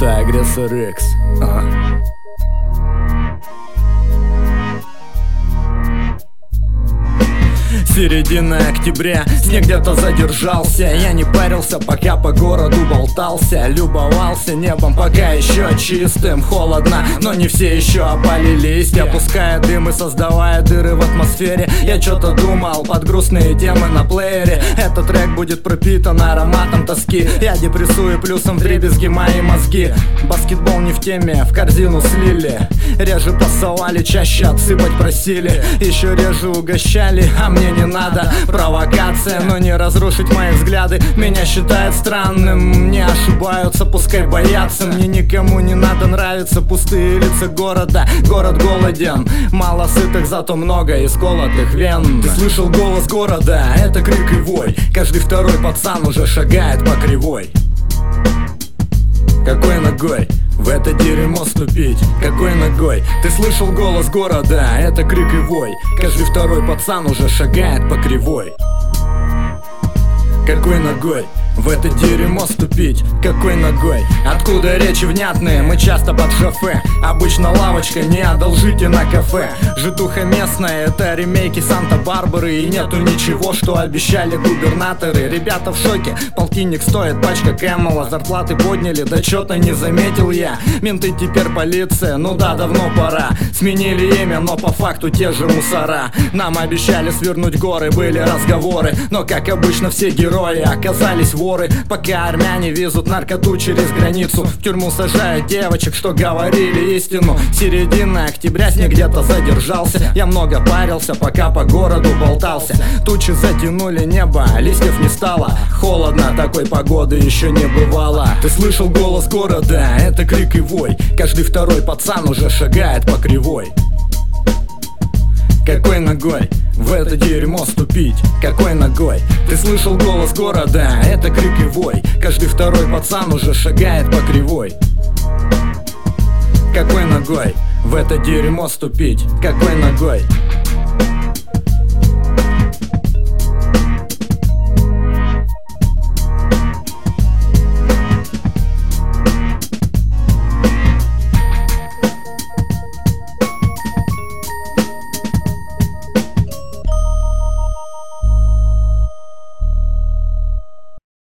Это Агрессор X. Середина октября, снег где-то задержался. Я не парился, пока по городу болтался. Любовался небом, пока еще чистым. Холодно, но не все еще опали листья. Пуская дым и создавая дыры в атмосфере. Я что-то думал под грустные темы на плеере. Этот трек будет пропитан ароматом тоски. Я депрессую плюсом вдребезги мои мозги. Баскетбол не в теме, в корзину слили. Реже пасовали, чаще отсыпать просили. Еще реже угощали, а мне не надо. Провокация, но не разрушить мои взгляды. Меня считают странным, не ошибаются, пускай боятся. Мне никому не надо нравиться пустые лица города. Город голоден, мало сытых, зато много исколотых вен. Ты слышал голос города, это крик и вой. Каждый второй пацан уже шагает по кривой. Какой ногой в это дерьмо ступить? Какой ногой? Ты слышал голос города, это крик и вой. Каждый второй пацан уже шагает по кривой. Какой ногой в это дерьмо ступить? Какой ногой? Откуда речи внятные? Мы часто под шофе. Обычно лавочка, не одолжите на кафе. Житуха местная, это ремейки Санта-Барбары. И нету ничего, что обещали губернаторы. Ребята в шоке, полтинник стоит пачка Кэмела. Зарплаты подняли, да чё-то не заметил я. Менты теперь полиция, ну да, давно пора. Сменили имя, но по факту те же мусора. Нам обещали свернуть горы, были разговоры. Но как обычно все герои оказались воры. Пока армяне везут наркоту через границу, в тюрьму сажают девочек, что говорили истину. Середина октября, снег где-то задержался. Я много парился, пока по городу болтался. Тучи затянули небо, листьев не стало. Холодно, такой погоды еще не бывало. Ты слышал голос города, это крик и вой. Каждый второй пацан уже шагает по кривой. Какой ногой в это дерьмо ступить? Какой ногой? Ты слышал голос города, это крик и вой. Каждый второй пацан уже шагает по кривой. Какой ногой в это дерьмо ступить? Какой ногой?